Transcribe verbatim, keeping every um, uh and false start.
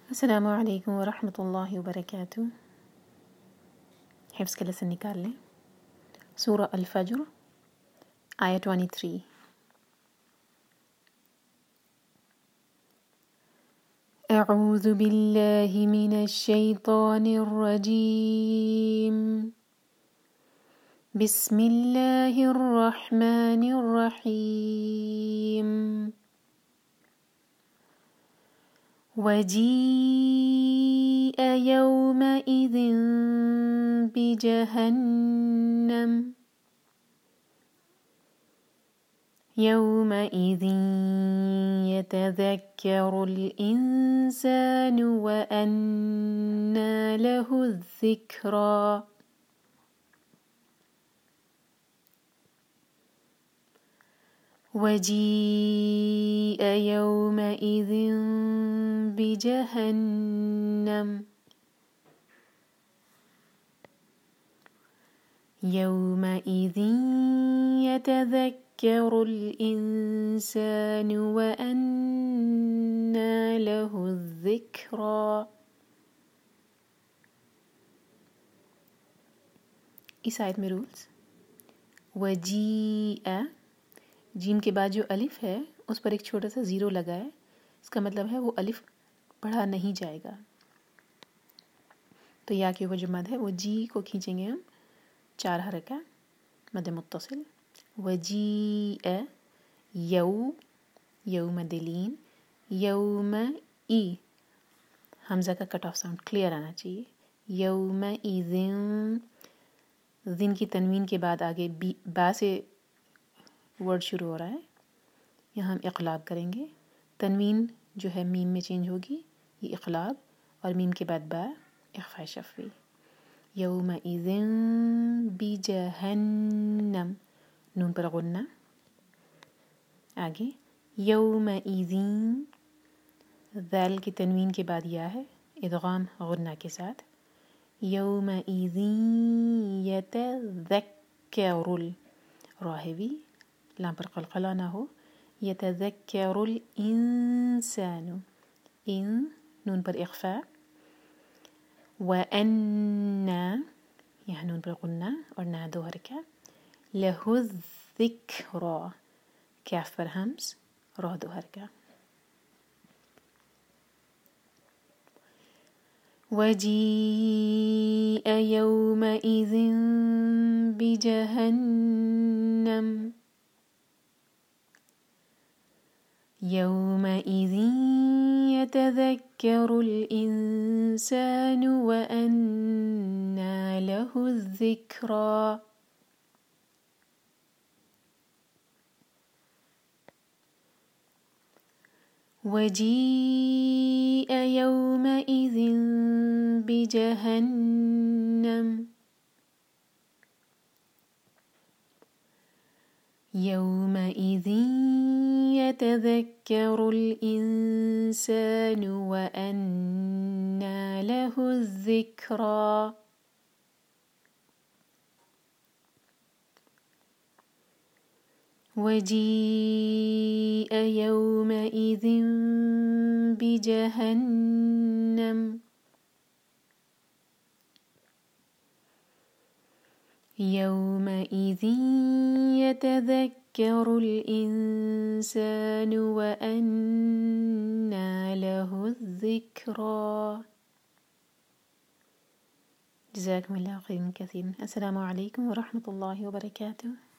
السلام علیکم ورحمۃ اللہ وبرکاتہ۔ حفظ کا لیسن نکال لیں۔ سورہ الفجر آیت تیئیس۔ اعوذ باللہ من الشیطان الرجیم، بسم اللہ الرحمن الرحیم۔ وجيء يومئذ بجهنم يومئذ يتذكر الإنسان وأنى له الذكرى وجيء يومئذ بجهنم يومئذ يتذكر الإنسان وأنى له الذكرى۔ اس آیت میں رولز، وجیء، جیم کے بعد جو الف ہے اس پر ایک چھوٹا سا زیرو لگا ہے، اس کا مطلب ہے وہ الف پڑھا نہیں جائے گا۔ تو یا کے اوپر جو مد ہے وہ جی کو کھینچیں گے ہم چار حرکہ مد متصل۔ وجیء، یو، یو مد لین، یوم ای، حمزہ کا کٹ آف ساؤنڈ کلیئر آنا چاہیے۔ یوم ایذن، ذن کی تنوین کے بعد آگے بی با سے ورڈ شروع ہو رہا ہے، یہاں ہم اقلاب کریں گے۔ تنوین جو ہے میم میں چینج ہوگی، یہ اقلاب، اور میم کے بعد با اخفاء شفوی۔ یومئذ بجہنم، نون پر غنہ، آگے یومئذ، ذال کی تنوین کے بعد یا ہے، ادغام غنہ کے ساتھ۔ یومئذ یتذکر، را ہیوی، لام پر قلقلہ نہ ہو، یتذکر الانسان، ان، نون پر اخفاء، وَأَنَّا، یہاں نون پر غنہ اور نا دو حرکہ، لَهُ الذِّكْرَى، کیف پر ہمز، را دو حرکہ۔ وَجِيءَ يَوْمَئِذٍ بِجَهَنَّمَ يومئذ يتذكر الإنسان وأنى له الذكرى وجيء يومئذ بجهنم يومئذ يتذكر الإنسان وأنى له الذكرى وجيء يومئذ بجهنم يومئذ يتذكر الإنسان وأنى له الذكرى۔ جزاكم الله خيرا كثيرا۔ السلام عليكم ورحمة الله وبركاته۔